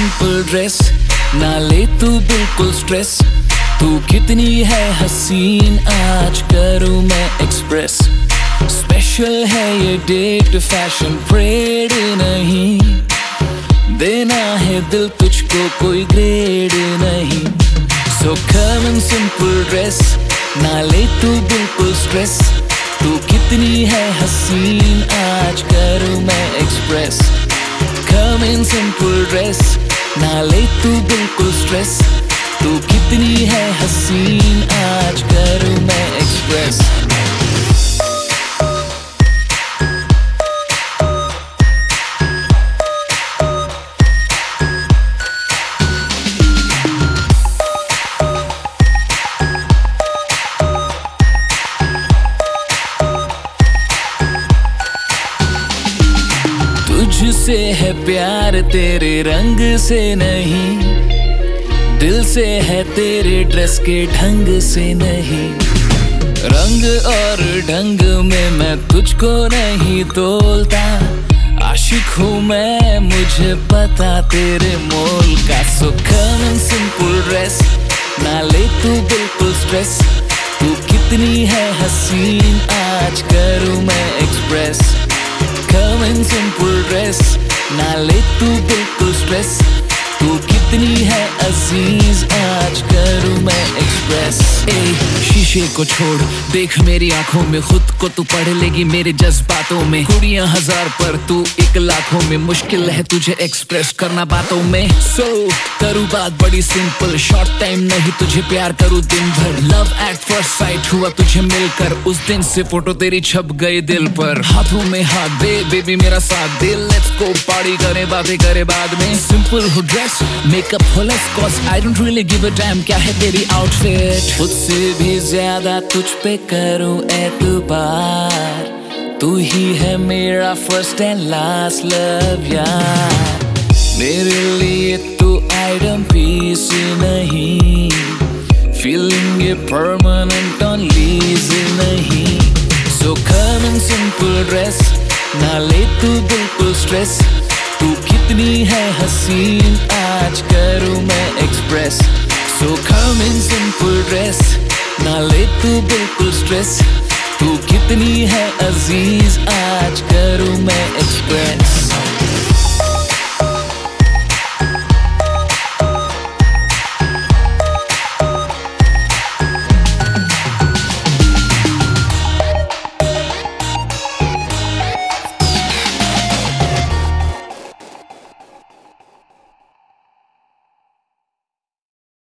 Simple dress, ना ले तू बिल्कुल स्ट्रेस। तू कितनी है हसीन, आज करूँ मैं एक्सप्रेस। स्पेशल है ये डेट, फैशन परेड नहीं, देना है दिल तुझको कोई ग्रेड नहीं। So come in simple dress, ना ले तू बिल्कुल स्ट्रेस। तू कितनी है हसीन, आज करूँ मैं express. Come in simple dress, ना ले तू बिल्कुल स्ट्रेस। तू कितनी है हसीन, आज करूँ मैं एक्सप्रेस। तुझसे है प्यार, तेरे रंग से नहीं, दिल से है तेरे ड्रेस के ढंग से नहीं। रंग और ढंग में मैं तुझको नहीं तोलता, आशिक हूँ मैं, मुझे पता तेरे मोल का। सो कम इन सिंपल ड्रेस, ना ले तू बिल्कुल स्ट्रेस। तू कितनी है हसीन, आज करूँ मैं express. Come in simple dress, ना ले तू बिल्कुल स्ट्रेस। तू कितनी है अजीज, आज करूँ मैं एक्सप्रेस। शीशे को छोड़, देख मेरी आंखों में, खुद को तू पढ़ लेगी मेरे जज्बातों में। कुड़ियां हजार पर तू एक लाखों में, मुश्किल है तुझे एक्सप्रेस करना बातों में। सो करूँ बात बड़ी सिंपल, शॉर्ट टाइम नहीं तुझे प्यार करूँ दिन भर। लव एट फर्स्ट साइट हुआ तुझे मिलकर, उस दिन से फोटो तेरी छप गई दिल पर। हाथों में हाथ दे बेबी मेरा साथ दे, लेट्स गो पार्टी करें बातें करे बाद में। सिंपल हो ड्रेस, मेकअप हो less cost, I don't really give a damn क्या है तेरी आउटफिट। खुद से भी ज्यादा तुझ पे करूं एतबार, तू ही है मेरा फर्स्ट एंड लास्ट लव यार। मेरे लिए तू आइटम पीस नहीं, फीलिंग ये परमानेंट ऑन लीज नहीं। So come in simple dress, ना ले तू बिल्कुल स्ट्रेस। तू कितनी है हसीन, आज करूँ मैं express. So come in simple dress, ना ले तू बिल्कुल स्ट्रेस। तू कितनी है अजीज, आज करूँ मैं एक्सप्रेस।